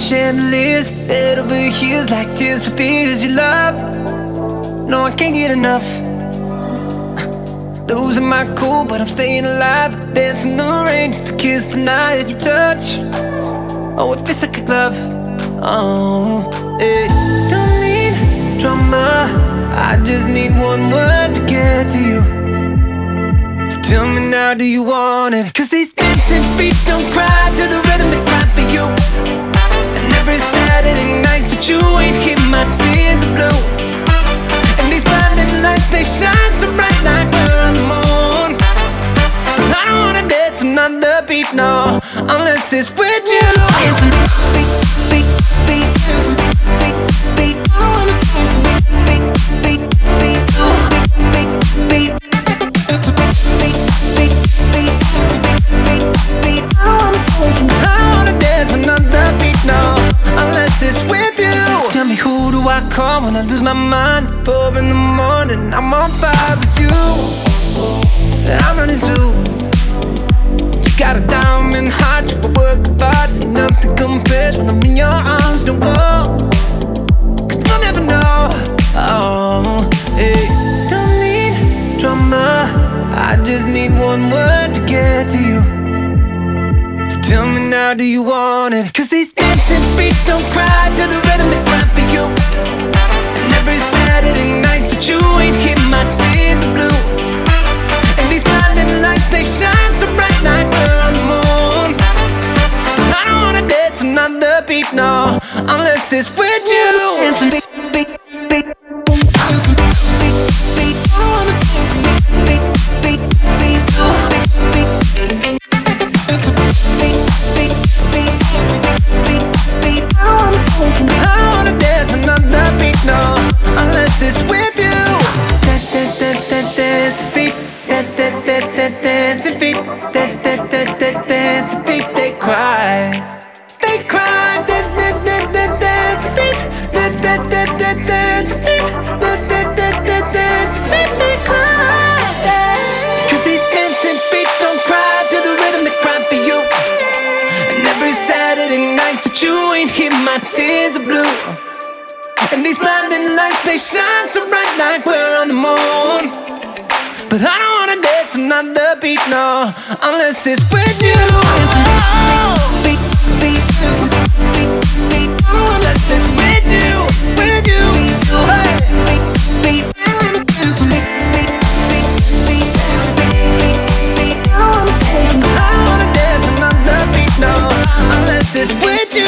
chandeliers, head over heels like tears for fears you love. No, I can't get enough. Losing my cool, but I'm staying alive. Dancing the rain just to kiss the night you touch. Oh, it feels like a glove. Oh, hey. Don't need drama, I just need one word to get to you. So tell me now, do you want it? 'Cause these dancing feet don't cry to the rhythm they cry for you. And every Saturday night that you ain't keep my tears are blue. And these blinding lights, they shine so bright like we're on the moon. I don't wanna dance another beat, no, unless it's with you. Beat, beat, beat, dancing, beat, beat. I don't wanna dance beat, beat, beat, beat, beat, beat. I call when I lose my mind. 4 in the morning, I'm on fire with you. I'm running too. You got a diamond heart, you work hard. Nothing compares when I'm in your arms. Don't go, 'cause you'll never know. Oh, hey. Don't need drama, I just need one word to get to you. So tell me now, do you want it? 'Cause these dancing feet don't cry to the rhythm they cry for you. And every Saturday night that you ain't keep my tears are blue. And these blinding lights, they shine so bright like we're on the moon. I don't wanna dance another beat, no, unless it's with you. Dancing beat, beat, beat. Dancing beat, beat, beat. I don't wanna dance beat, beat, beat, beat, beat, beat. It's with you. Dance feet, dance feet, dance feet. They cry, they cry. Dance feet, dance feet, dance feet. They cry. 'Cause these dancing feet don't cry to the rhythm they cry for you. And every Saturday night that you ain't hear my tears are blue. And these blinding lights, they shine so bright like we're on the moon. But I don't wanna dance another beat, no, unless it's with you. Beat, beat, beat, beat, unless it's with you, with you. Hey. Beat, beat, beat, beat, beat, beat. I don't wanna dance another beat, no, unless it's with you.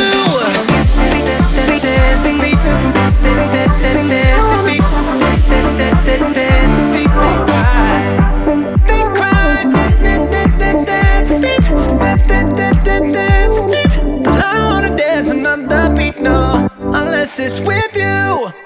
Unless it's with you.